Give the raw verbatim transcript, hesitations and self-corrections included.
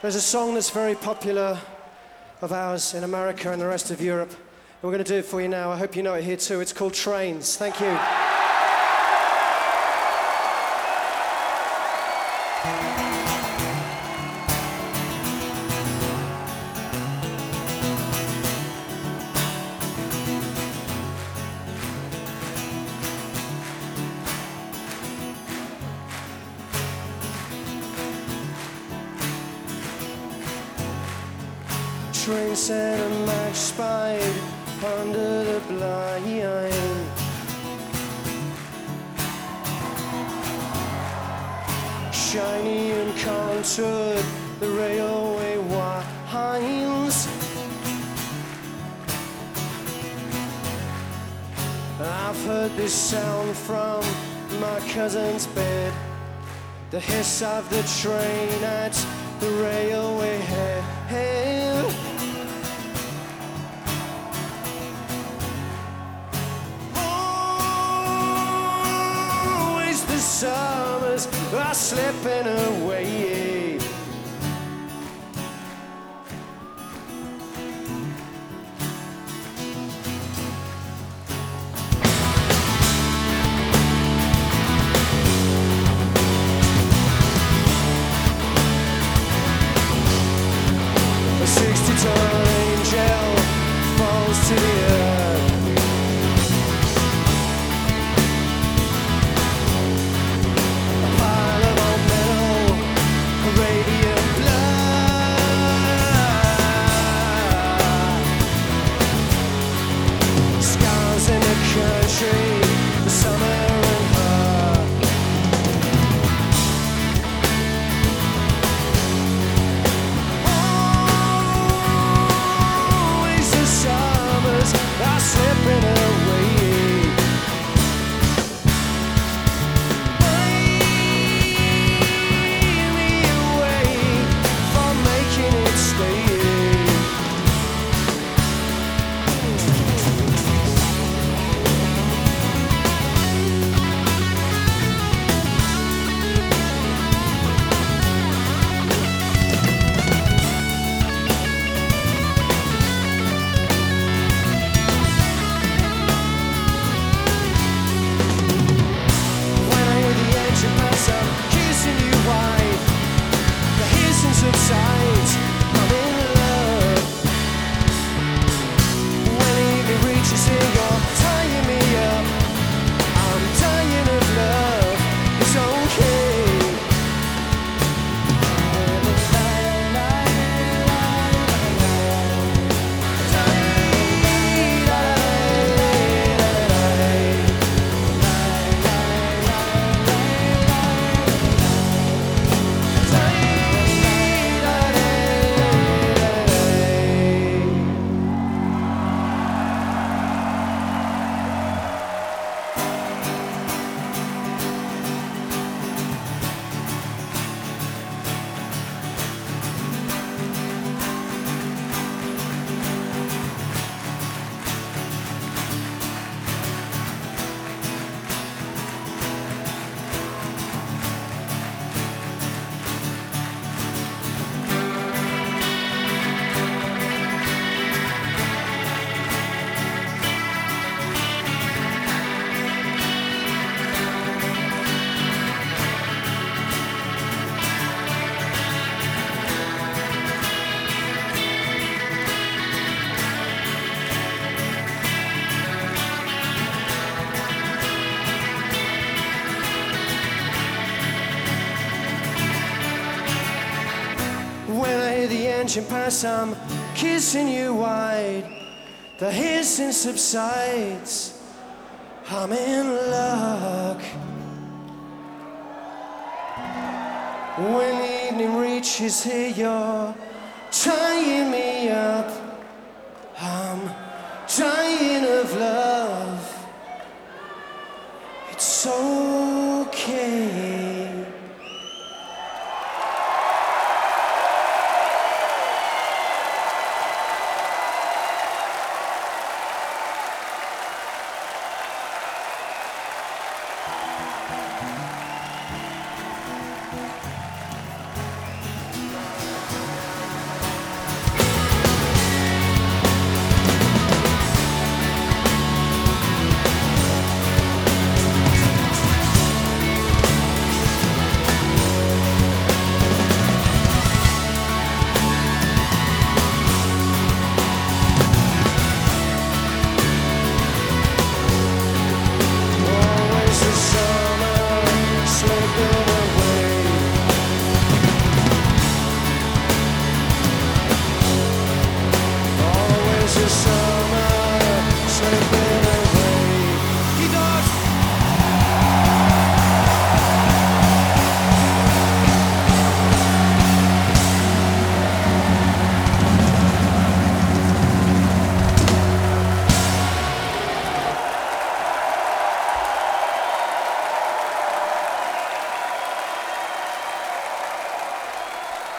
There's a song that's very popular of ours in America and the rest of Europe. And we're going to do it for you now. I hope you know it here too. It's called Trains. Thank you. Train set a match spied under the blind. Shiny and contoured, the railway winds. I've heard this sound from my cousin's bed, the hiss of the train at the railway head. Summers are slipping away. A sixty-ton angel falls to the earth. The summer and her. Always the summers are slipping away. Bring me away from making it stay. Subsides, I'm in love. When evening reaches here, you're tying me up. I'm dying of love. It's okay. When I hear the engine pass, I'm kissing you wide. The hissing subsides, I'm in luck. When evening reaches here, you're tying me up. I'm dying of love. It's so